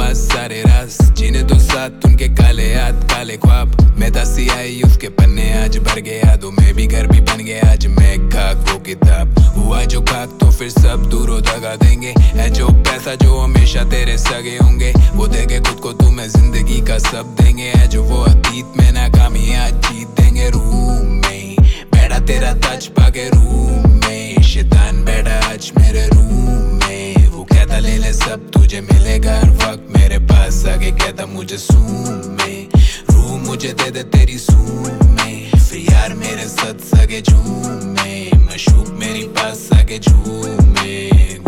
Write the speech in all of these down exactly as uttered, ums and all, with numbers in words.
पास सारे राज, जीने दो साथ उनके काले याद काले ख्वाब। मैं था सियाही उसके पन्ने आज भर गए यादों में भी घर भी बन गया आज मैं खाक वो किताब। हुआ जो खाक तो फिर सब दूरों दगा देंगे, है जो पैसा जो हमेशा तेरे सगे होंगे, वो देके खुद को तुम्हें जिंदगी का सब देंगे। है जो वो अतीत में नाकामी आज जीत देंगे। रूम में बैठा तेरा ताज पाके रूम में, शैतान बैठा आज मेरे रूम में। वो कहता ले ले सब तुझे मिलेगा हर वक्त मेरे पास आके कहता मुझे सूम में। रूम मुझे दे दे तेरी सूम में, फिर यार मेरे सद सगे झूम में। मशूक मेरी पास आके झूमे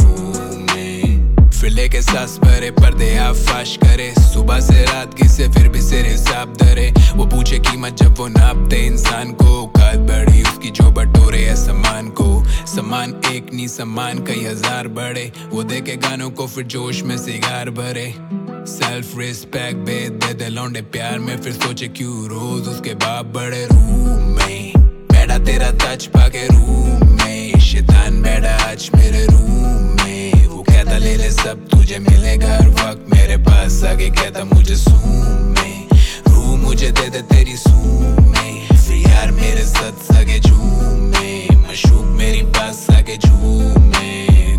घूमे, फिर लेके सांस भरे पर्दे आप फाश करे। सुबह से रात की से फिर भी सिर हिसाब धरे। वो पूछे कीमत जब वो नापते इंसान को, औकात बढ़ी उसकी जो बटोरे है सामान को। सामान एक नहीं सामान कई हजार बड़े, वो देखे गानों को फिर जोश में सिगार भरे। सेल्फ रिस्पेक्ट बेद दे दे लौंडे प्यार में, फिर सोचे क्यों रोज उसके बाप बड़े। रूम में बैठा तेरा ताज पाके रूम में, शैतान बैठा आज मेरे रूम में। वो कहता ले ले सब तुझे मिलेगा हर वक्त मेरे पास आके कहता मुझे सूम में। रूम मुझे दे दे तेरी सूम में, फिर यार मेरे सद सगे झूमे। मशूक मेरी पास आके झूमे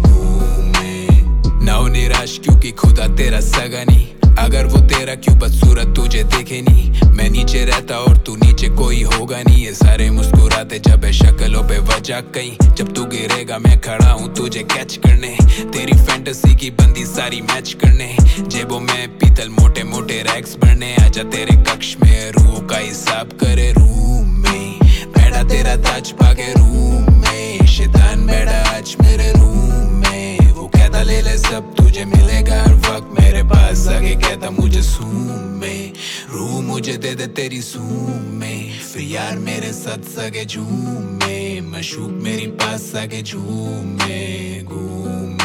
घूमे। ना हो निराश क्योंकि खुदा तेरा सगा नहीं, अगर वो तेरा क्यों बदसूरत तुझे देखे नहीं। मैं नीचे रहता और तू नीचे कोई होगा नहीं, ये सारे मुस्कुराते जब है शक्लों पे वजह कहीं। जब तू गिरेगा मैं खड़ा हूँ तुझे कैच करने, तेरी फैंटेसी की बंदी सारी मैच करने। जेबों में पीतल मोटे मोटे रैक्स भरने, आजा तेरे कक्ष में रूह का हिसाब करे। रूम में बैठा तेरा ताज पाके रूम में, शैतान बैठा आज मेरे रूम में। वो कहता ले ले सब तुझे मिलेगा हर वक्त मेरे पास आके कहता मुझे सूम में। रूम मुझे दे दे तेरी सूम में, फिर यार मेरे सद सगे झूमे। मशूक मेरी पास आके झूमे घूमे।